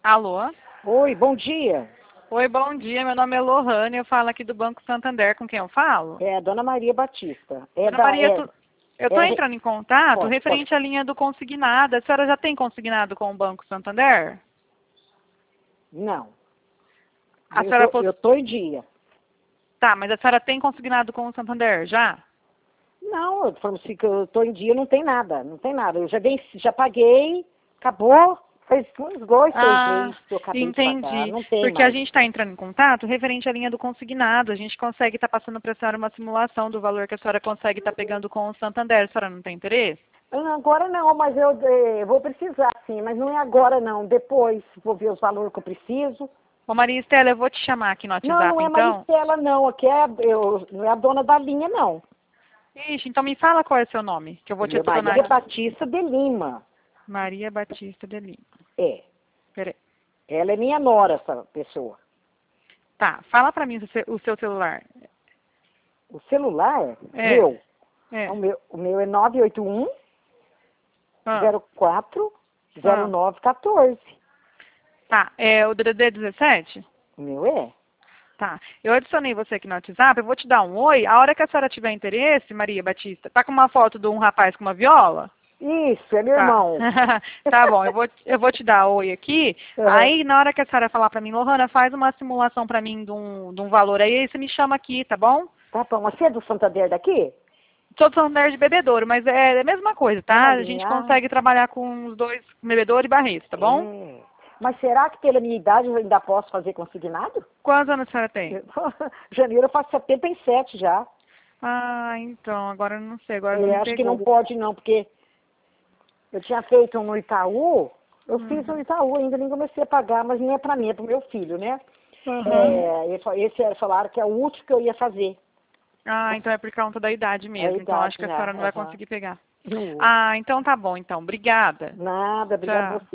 Alô? Oi, bom dia. Oi, bom dia. Meu nome é Lohane, eu falo aqui do Banco Santander. Com quem eu falo? É a Dona Maria Batista. Dona Maria, eu estou é, entrando em contato pode. referente à linha do consignado. A senhora já tem consignado com o Banco Santander? Não. A senhora Eu tô em dia. Tá, mas a senhora tem consignado com o Santander, já? Não, eu falo assim que eu tô em dia, não tem nada, não tem nada. Eu já paguei, acabou. Faz uns 2, 3 meses que eu acabei de pagar, Entendi. não tem Porque a mais. gente está entrando em contato referente à linha do consignado. A gente consegue estar passando para a senhora uma simulação do valor que a senhora consegue estar pegando com o Santander. A senhora não tem interesse? Agora não, mas eu vou precisar sim, mas não é agora não. Depois vou ver os valores que eu preciso. Ô Maria Estela, eu vou te chamar aqui no Não, não WhatsApp, é então. Maristela não, aqui não é a dona da linha não. Ixi, então me fala qual é o seu nome, que eu O vou te meu adicionar Maria aqui. Batista de Lima. Maria Batista de Lima. É. Peraí. Ela é minha nora, essa pessoa. Tá, fala pra mim o seu celular. O celular, É, o é. meu é 981 Ah, 04 ah. 0914. Tá, é o DDD 17? O meu é? Tá, eu adicionei você aqui no WhatsApp, eu vou te dar um oi. A hora que a senhora tiver interesse, Maria Batista, tá com uma foto de um rapaz com uma viola? Isso, é meu Tá. irmão. Tá bom, eu vou te dar oi aqui. Uhum. Aí, na hora que a senhora falar pra mim, Lohana, faz uma simulação pra mim de um valor aí você me chama aqui, tá bom? Tá bom, você é do Santander daqui? Sou do Santander de bebedouro, mas é a mesma coisa, tá? A gente Malinha, consegue trabalhar com os dois, bebedouro e barreto, tá bom? é. Mas será que pela minha idade eu ainda posso fazer consignado? Quantos anos a senhora tem? Janeiro eu faço 77 já. Ah, então, agora eu não sei, agora não É, me acho que não pegou. pode não, porque eu tinha feito um no Itaú, eu fiz no Uhum. Itaú, ainda nem comecei a pagar, mas não é pra mim, é pro meu filho, né? Uhum. É, esse falaram que é o último que eu ia fazer. Ah, então é por conta da idade É a mesmo, então idade, acho que a né? senhora não vai Aham. conseguir pegar. Não vou. Ah, então tá bom, então. Obrigada. Nada, obrigado a Tchau. você.